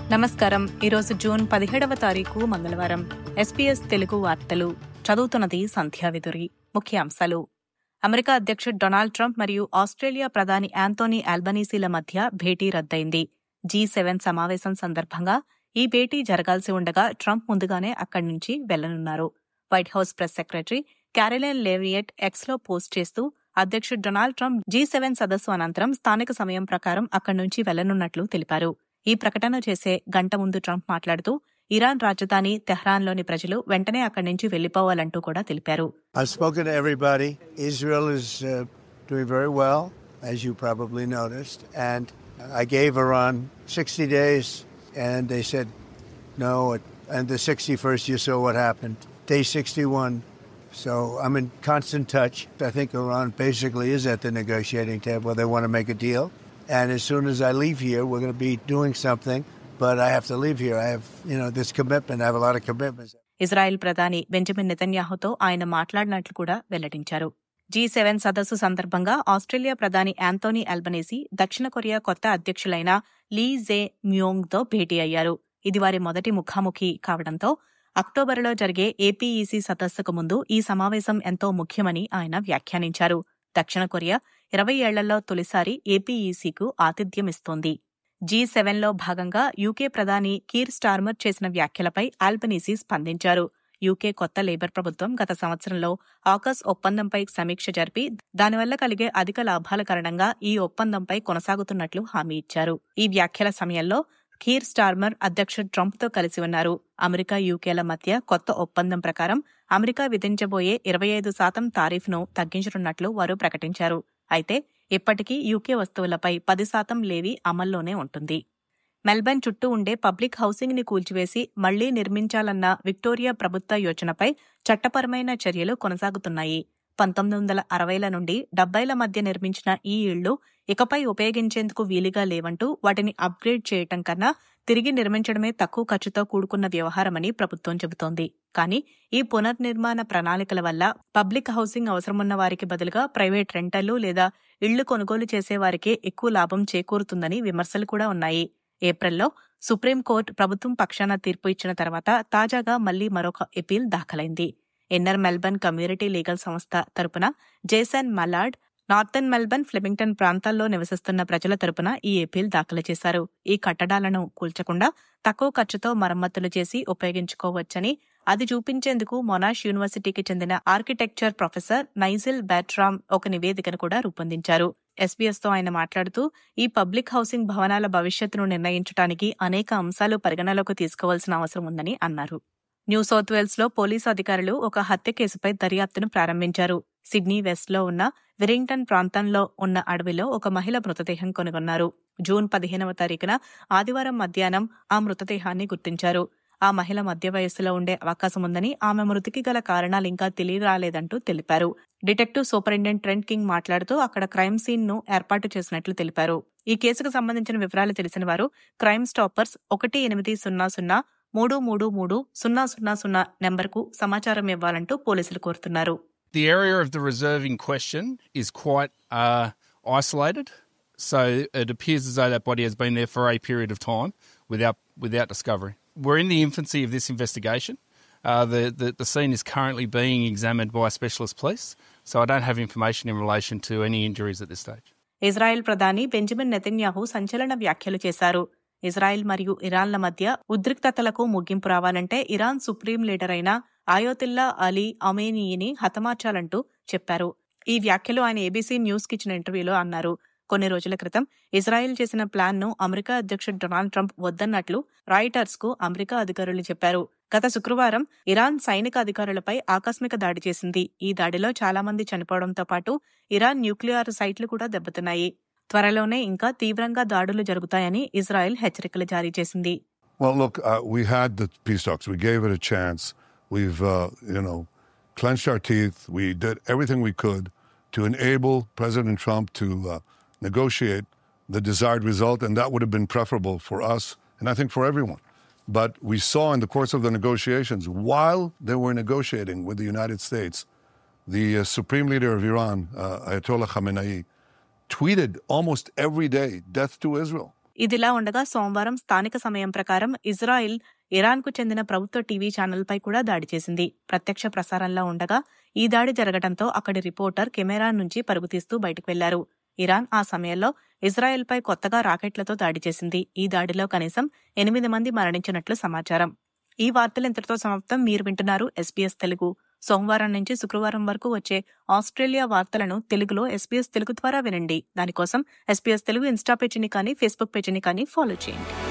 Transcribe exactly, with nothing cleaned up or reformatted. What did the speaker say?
నమస్కారం. ఈరోజు జూన్ పదిహేడవ తారీఖు మంగళవారం. ఎస్పీఎస్ తెలుగు వార్తలు చదువుతున్నది సంధ్యావిదురి. ముఖ్యాంశాలు: అమెరికా అధ్యక్షుడు డొనాల్డ్ ట్రంప్ మరియు ఆస్ట్రేలియా ప్రధాని యాంథోనీ ఆల్బనీసీల మధ్య భేటీ రద్దయింది. జీ సెవెన్ సమావేశం సందర్భంగా ఈ భేటీ జరగాల్సి ఉండగా ట్రంప్ ముందుగానే అక్కడి నుంచి వెళ్లనున్నారు. White House press secretary Karoline Leavitt ఎక్స్లో పోస్ట్ చేస్తూ అధ్యక్షుడు డొనాల్డ్ ట్రంప్ జీ సెవెన్ సదస్సు అనంతరం స్థానిక సమయం ప్రకారం అక్కడి నుంచి వెళ్లనున్నట్లు తెలిపారు. ఈ ప్రకటన చేసే గంట ముందు ట్రంప్ మాట్లాడుతూ ఇరాన్ రాజధాని తెహ్రాన్లోని ప్రజలు వెంటనే అక్కడి నుంచి వెళ్లిపోవాలంటూ కూడా తెలిపారు. I've spoken to everybody. Israel is uh, doing very well, as you probably noticed, and I gave Iran sixty days, and they said no. And the sixty-first, you saw what happened. Day sixty-one. So I'm in constant touch. I think Iran basically is at the negotiating table. They want to make a deal. And as soon as I leave here, we're going to be doing something. But I have to leave here. I have, you know, this commitment. I have a lot of commitments. Israel ప్రధాని Benjamin నెతన్యాహుతో ఆయన మాట్లాడినట్లు కూడా వెల్లడించారు. G seven సదస్సు సందర్భంగా Australia ప్రధాని Anthony Albanese దక్షిణ కొరియా కొత్త అధ్యక్షులైన లీ జే మ్యోంగ్తో భేటీ అయ్యారు. ఇది వారి మొదటి ముఖాముఖి కావడంతో అక్టోబరులో జరిగే ఏపీఈసీ సదస్సుకు ముందు ఈ సమావేశం ఎంతో ముఖ్యమని ఆయన వ్యాఖ్యానించారు. దక్షిణ కొరియా ఇరవై ఏళ్లలో తొలిసారి ఏపీఈసీకు ఆతిథ్యమిస్తోంది. జీ సెవెన్లో భాగంగా యూకే ప్రధాని కీర్ స్టార్మర్ చేసిన వ్యాఖ్యలపై ఆల్బనీసీ స్పందించారు. యూకే కొత్త లేబర్ ప్రభుత్వం గత సంవత్సరంలో ఆకస్ ఒప్పందంపై సమీక్ష జరిపి దానివల్ల కలిగే అధిక లాభాల కారణంగా ఈ ఒప్పందంపై కొనసాగుతున్నట్లు హామీ ఇచ్చారు. ఈ వ్యాఖ్యల సమయంలో కీర్ స్టార్మర్ అధ్యక్షుడు ట్రంప్తో కలిసి ఉన్నారు. అమెరికా యూకేల మధ్య కొత్త ఒప్పందం ప్రకారం అమెరికా విధించబోయే ఇరవై ఐదు శాతం తారీఫ్ను తగ్గించనున్నట్లు వారు ప్రకటించారు. అయితే ఇప్పటికీ యూకే వస్తువులపై పది శాతం లేవీ అమల్లోనే ఉంటుంది. మెల్బర్న్ చుట్టూ ఉండే పబ్లిక్ హౌసింగ్ ని కూల్చివేసి మళ్లీ నిర్మించాలన్న విక్టోరియా ప్రభుత్వ యోచనపై చట్టపరమైన చర్యలు కొనసాగుతున్నాయి. పంతొమ్మిది వందల అరవైల నుండి డెబ్బైల మధ్య నిర్మించిన ఈ ఇళ్లు ఇకపై ఉపయోగించేందుకు వీలుగా లేవంటూ వాటిని అప్గ్రేడ్ చేయటం కన్నా తిరిగి నిర్మించడమే తక్కువ ఖర్చుతో కూడుకున్న వ్యవహారమని ప్రభుత్వం చెబుతోంది. కానీ ఈ పునర్నిర్మాణ ప్రణాళికల వల్ల పబ్లిక్ హౌసింగ్ అవసరమున్న వారికి బదులుగా ప్రైవేట్ రెంటర్లు లేదా ఇళ్లు కొనుగోలు చేసేవారికే ఎక్కువ లాభం చేకూరుతుందని విమర్శలు కూడా ఉన్నాయి. ఏప్రిల్లో సుప్రీంకోర్టు ప్రభుత్వం పక్షాన తీర్పు ఇచ్చిన తర్వాత తాజాగా మళ్లీ మరొక అపీల్ దాఖలైంది. ఇన్నర్ మెల్బర్న్ కమ్యూనిటీ లీగల్ సంస్థ తరపున జేసన్ మలాడ్ నార్థన్ మెల్బర్న్, ఫ్లెమింగ్టన్ ప్రాంతాల్లో నివసిస్తున్న ప్రజల తరపున ఈ అపీల్ దాఖలు చేశారు. ఈ కట్టడాలను కూల్చకుండా తక్కువ ఖర్చుతో మరమ్మతులు చేసి ఉపయోగించుకోవచ్చని అది చూపించేందుకు మొనాష్ యూనివర్సిటీకి చెందిన ఆర్కిటెక్చర్ ప్రొఫెసర్ నైజిల్ బ్యాట్రామ్ ఒక నివేదికను కూడా రూపొందించారు. ఎస్బీఎస్తో ఆయన మాట్లాడుతూ ఈ పబ్లిక్ హౌసింగ్ భవనాల భవిష్యత్తును నిర్ణయించడానికి అనేక అంశాలు పరిగణలోకి తీసుకోవాల్సిన అవసరం ఉందని అన్నారు. న్యూ సౌత్ వేల్స్ లో పోలీసు అధికారులు ఒక హత్య కేసుపై దర్యాప్తును ప్రారంభించారు. సిడ్నీ వెస్ట్ లో ఉన్న విరింగ్టన్ ప్రాంతంలో ఉన్న అడవిలో ఒక మహిళ మృతదేహం కనుగొన్నారు. జూన్ పదిహేనవ తారీఖున ఆదివారం మధ్యాహ్నం ఆ మృతదేహాన్ని గుర్తించారు. ఆ మహిళ మధ్య వయస్సులో ఉండే అవకాశం ఉందని, ఆమె మృతికి గల కారణాలు ఇంకా తెలియరాలేదంటూ తెలిపారు. డిటెక్టివ్ సూపరింటెండెంట్ ట్రెంట్ కింగ్ మాట్లాడుతూ అక్కడ క్రైమ్ సీన్ ను ఏర్పాటు చేసినట్లు తెలిపారు. ఈ కేసుకు సంబంధించిన వివరాలు తెలిసిన వారు క్రైమ్ స్టాపర్స్ ఒకటి ఎనిమిది సున్నా సున్నా మూడు మూడు మూడు సున్నా సున్నా సున్నా నెంబర్కు సమాచారం ఇవ్వాలంటూ పోలీసులు కోరుతున్నారు. The area of the reserve in question is quite uh, isolated, so it appears as though that body has been there for a period of time without without discovery. We're in the infancy of this investigation. Uh, the, the, the scene is currently being examined by specialist police, so I don't have information in relation to any injuries at this stage. Israel ప్రధాని Benjamin Netanyahu సంచలన వ్యాఖ్యలు చేశారు. Israel మరియు ఇరాన్ల మధ్య ఉద్రిక్తతలకు ముగింపు రావాలంటే Iran supreme leader అయిన ఆయోతుల్లా అలీ అమేనీని హతమార్చాలంటూ చెప్పారు. ఈ వ్యాఖ్యలు ఆయన ఏబీసీ న్యూస్ కి ఇచ్చిన ఇంటర్వ్యూలో అన్నారు. కొన్ని రోజుల క్రితం ఇజ్రాయెల్ చేసిన ప్లాన్ ను అమెరికా అధ్యక్షుడు డొనాల్డ్ ట్రంప్ వద్దన్నట్లు రాయిటర్స్ కు అమెరికా అధికారులు చెప్పారు. గత శుక్రవారం ఇరాన్ సైనిక అధికారులపై ఆకస్మిక దాడి చేసింది. ఈ దాడిలో చాలా మంది చనిపోవడంతో పాటు ఇరాన్ న్యూక్లియర్ సైట్లు కూడా దెబ్బతిన్నాయి. త్వరలోనే ఇంకా తీవ్రంగా దాడులు జరుగుతాయని ఇజ్రాయెల్ హెచ్చరికలు జారీ చేసింది. Well, look, uh, we had the peace talks. We gave it a chance. We've, uh, you know, clenched our teeth. We did everything we could to enable President Trump to uh, negotiate the desired result, and that would have been preferable for us and I think for everyone. But we saw in the course of the negotiations, while they were negotiating with the United States, the uh, supreme leader of Iran, uh, Ayatollah Khamenei, tweeted almost every day, "Death to Israel." ఇదిలా ఉండగా సోమవారం స్థానిక సమయం ప్రకారం Israel ఇరాన్కు చెందిన ప్రభుత్వ TV ఛానల్పై కూడా దాడి చేసింది. ప్రత్యక్ష ప్రసారంలో ఉండగా ఈ దాడి జరగడంతో అక్కడి రిపోర్టర్ కెమెరా నుంచి పరుగుతీస్తూ బయటకు వెళ్లారు. ఇరాన్ ఆ సమయంలో ఇజ్రాయెల్పై కొత్తగా రాకెట్లతో దాడి చేసింది. ఈ దాడిలో కనీసం ఎనిమిది మంది మరణించినట్లు సమాచారం. ఈ వార్తలు ఇంతటితో సమాప్తం. మీరు వింటున్నారు ఎస్బీఎస్ తెలుగు. సోమవారం నుంచి శుక్రవారం వరకు వచ్చే ఆస్ట్రేలియా వార్తలను తెలుగులో ఎస్బీఎస్ తెలుగు ద్వారా వినండి. దానికోసం ఎస్బీఎస్ తెలుగు ఇన్స్టా పేజీని కానీ ఫేస్బుక్ పేజీని కానీ ఫాలో చేయండి.